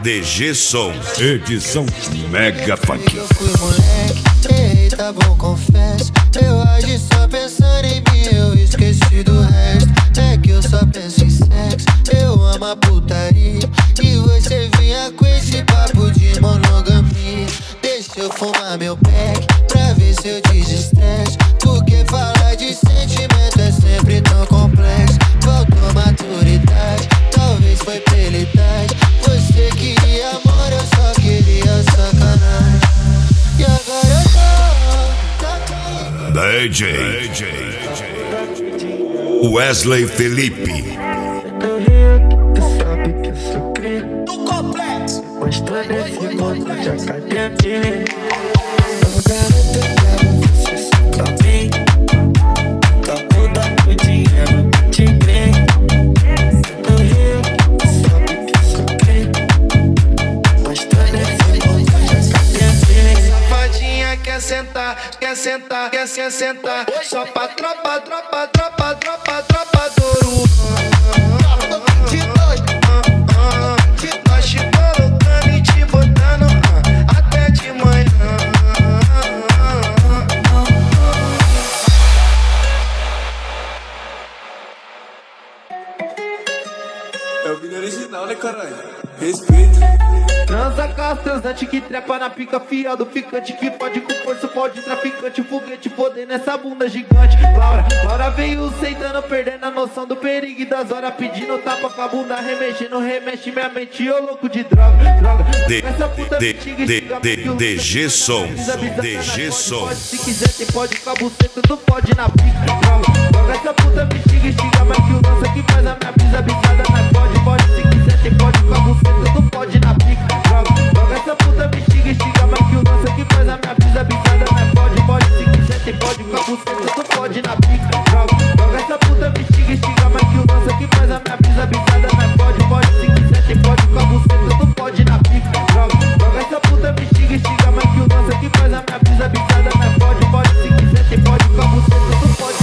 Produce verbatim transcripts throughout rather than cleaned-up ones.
D G Som, edição Mega Funk. Eu fui moleque, errei, tá bom, confesso. Eu agi só pensando em mim, eu esqueci do resto. É que eu só penso em sexo, eu amo a putaria. E você vinha com esse papo de monogamia. Deixa eu fumar meu pack, pra ver se eu desestresso. Porque falar de sentimento é sempre tão complexo. Faltou maturidade, talvez foi pela idade. Você queria amor, eu só queria sacanagem. E agora eu tô, tô D J Wesley Felipe. Sabe que eu sou crente do complexo, mas tô nesse mundo de academia. Eu garanto que você só pra mim. Tá toda o dinheiro de crente. No Rio, sabe que eu sou crente mas tô nesse mundo de academia. safadinha quer sentar, quer sentar, quer se sentar. Só pra tropa, tropa, tropa, tropa, tropa do Urubu. De noite, de nós te colocando e te botando até de manhã. É o vídeo original, né, caralho? Respeito. Transa castrosante que trepa na pica, fiado ficante que pode com força, pode traficante, foguete poder nessa bunda gigante. Laura, Laura veio sentando, perdendo a noção do perigo e das horas, pedindo tapa com a bunda, remexendo, remexe minha mente, ô louco de droga, droga. Essa puta me xinga, xinga, D G Som, D G Som. se quiser tem pode com a buceta, tu pode na pica, droga, droga. Essa puta me xinga, xinga, mas que o lança que faz a minha brisa bisada, mas pode, pode, se quiser tem pode com a buceta, tu pode na pica, droga, droga. Essa puta me xinga, xinga, mas que o lança que faz a minha brisa bisada, mas pode, pode, se quiser tem pode com a buceta, tu pode na pica, droga, droga. Essa puta me xinga, xinga, mas que o lança que faz a minha brisa bisada, mas pode, pode, se quiser tem pode com a buceta, tu pode na pica, droga, droga. Essa puta me xinga, xinga, mas que o lança que faz a minha brisa bisada, mas pode, pode, se quiser tem pode com a buceta, tu pode.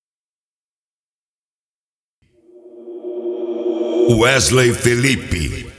Wesley Felipe.